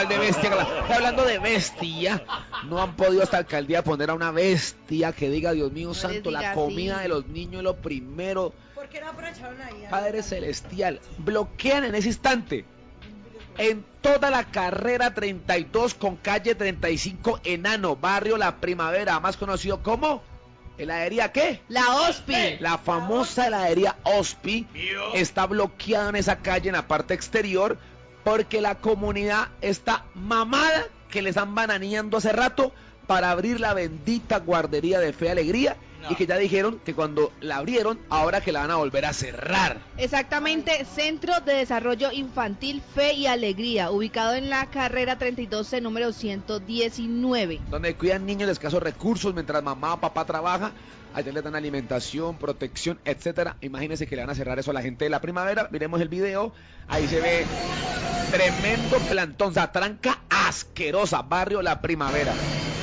¿cuál de bestia? Estoy hablando de bestia. No han podido esta alcaldía poner a una bestia que diga, Dios mío santo, la comida de los niños es lo primero. ¿Por qué no aprovecharon ahí? Padre Celestial, bloquean en ese instante en toda la carrera 32 con calle 35 Enano, barrio La Primavera, más conocido como ¿heladería qué? La Hospi. La famosa heladería Hospi está bloqueada en esa calle en la parte exterior porque la comunidad está mamada que les están bananeando hace rato para abrir la bendita guardería de Fe y Alegría. Y que ya dijeron que cuando la abrieron, ahora que la van a volver a cerrar. Exactamente, Centro de Desarrollo Infantil Fe y Alegría, ubicado en la carrera 32, número 119. Donde cuidan niños de escasos recursos mientras mamá o papá trabaja. Allá les dan alimentación, protección, etcétera. Imagínense que le van a cerrar eso a la gente de La Primavera. Miremos el video. Ahí se ve tremendo plantón, zatranca asquerosa, barrio La Primavera.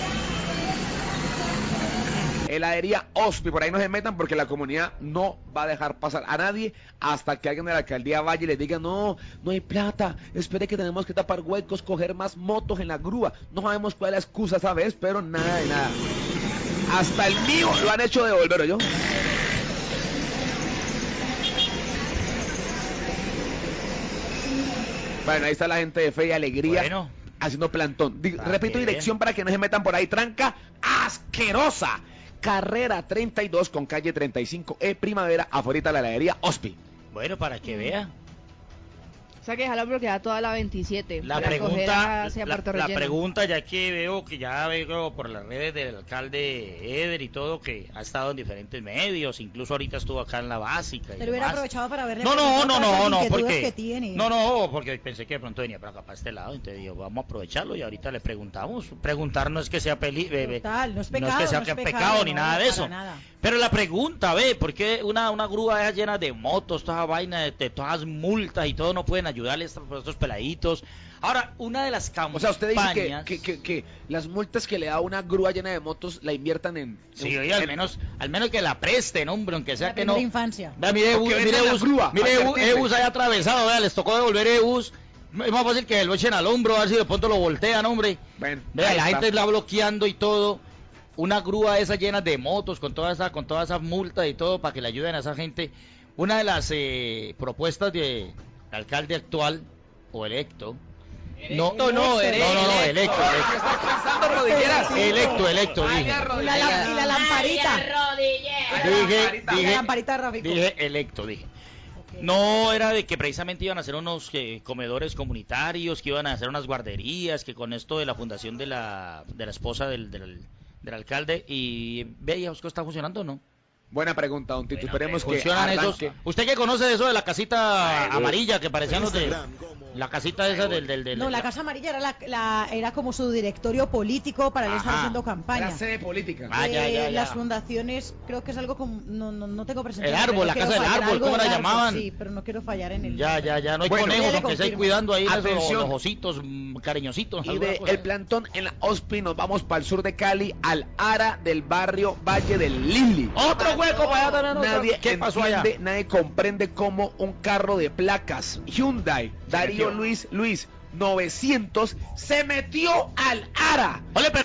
Heladería Hospi, por ahí no se metan porque la comunidad no va a dejar pasar a nadie hasta que alguien de la alcaldía vaya y les diga, no hay plata, espere que tenemos que tapar huecos, coger más motos en la grúa. No sabemos cuál es la excusa, ¿sabes? Pero nada de nada. Hasta el mío lo han hecho devolver, ¿yo? Bueno, ahí está la gente de Fe y Alegría. Bueno, haciendo plantón. Repito dirección para que no se metan por ahí. Tranca asquerosa. Carrera 32 con calle 35 Primavera, afuera la heladería Hospi. Bueno, para que vea. O sea que dejarla bloqueada toda la 27. La pregunta, ya que veo por las redes del alcalde Eder y todo, que ha estado en diferentes medios, incluso ahorita estuvo acá en la básica. Pero hubiera aprovechado para verle. Porque pensé que de pronto venía para acá, para este lado, entonces digo, vamos a aprovecharlo y ahorita le preguntamos. Preguntar no es que sea no es pecado, no es que sea pecado ni nada de eso. Nada. Pero la pregunta, ¿por qué una grúa esa llena de motos, toda vaina, de todas las multas y todo, no pueden ayudarles a estos peladitos? Ahora, una de las campañas... O sea, usted dice que las multas que le da una grúa llena de motos la inviertan en... Sí, oye, al menos que la presten, hombre, aunque sea que no... La infancia. Vea, mire Ebus ahí atravesado, vea, les tocó devolver Ebus. Es más fácil que lo echen al hombro, a ver si de pronto lo voltean, hombre. Bueno, vea, la gente la bloqueando y todo. Una grúa esa llena de motos con toda esa multa y todo para que le ayuden a esa gente. Una de las propuestas del alcalde actual o electo. Electo. Electo, dije. Y la lamparita. Dije, la lamparita de Rafico. Dije electo. Okay. No, era de que precisamente iban a hacer unos comedores comunitarios, que iban a hacer unas guarderías, que con esto de la fundación de la esposa del alcalde, y veía, ¿os está funcionando o no? Buena pregunta, don Tito. Esperemos que funcionan esos. ¿Usted qué conoce de eso de la casita amarilla que parecían los de la casita esa del No, la casa amarilla era como su directorio político para él estar haciendo campaña. Era sede política. Las fundaciones, creo que es algo como no tengo presente. El árbol, la casa del árbol, ¿cómo la llamaban? Sí, pero no quiero fallar en el. Ya, no hay conejos, aunque estéis cuidando ahí los ositos cariñositos. Y el plantón en la Hospi nos vamos para el sur de Cali, al Ara del barrio Valle del Lili. Otro hueco para allá también. ¿Qué pasó allá? Nadie comprende cómo un carro de placas Hyundai Darío Luis 900 se metió al Ara.